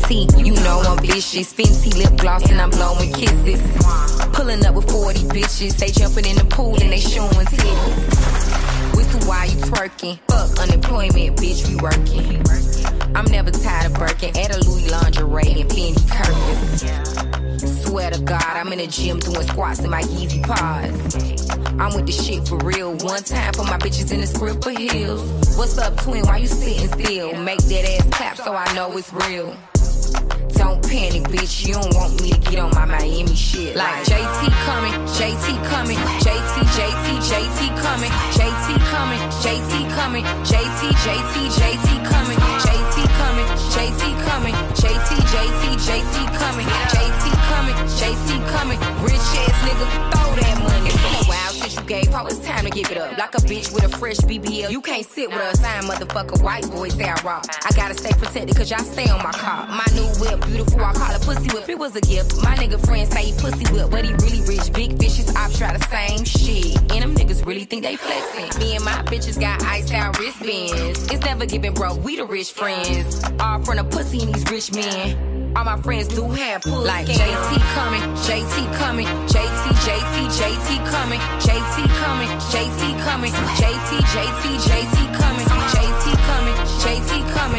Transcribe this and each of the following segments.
JT, you know I'm vicious. Fenty lip gloss and I'm blowing kisses. Pulling up with 40 bitches. They jumping in the pool and they showing titties. Whistle while you twerking. Fuck unemployment, bitch, we working. I'm never tired of Birkin. At a Louis lingerie and Fendi curtains. Swear to God, I'm in the gym doing squats in my Yeezy paws. I'm with the shit for real. One time for my bitches in the Scripper Hills. What's up, twin? Why you sitting still? Make that ass clap so I know it's real. Don't panic, bitch. You don't want me to get on my Miami shit. Like JT coming, JT coming, JT coming, JT coming, JT coming, JT coming, JT coming, JT coming, JT coming, JT coming, rich ass nigga, throw that money. It's been a while since you gave her, it's time to give it up. Like a bitch with a fresh BBL, you can't sit with us. I ain't motherfucker, white boys say I rock. I gotta stay protected cause y'all stay on my car. My new whip, beautiful, I call it pussy whip. It was a gift. My nigga friends say he pussy whip, but he really rich. Big fishes, ops try the same shit. And them niggas really think they flexing. Me and my bitches got iced out wristbands. It's never giving broke, we the rich friends. All from the pussy and these rich men. All my friends do have pull like JT coming, JT coming, JT coming, JT coming, JT coming, JT coming, JT coming, JT coming,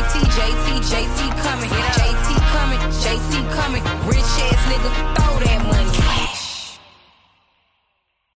JT coming, JT coming, rich ass nigga, throw that money.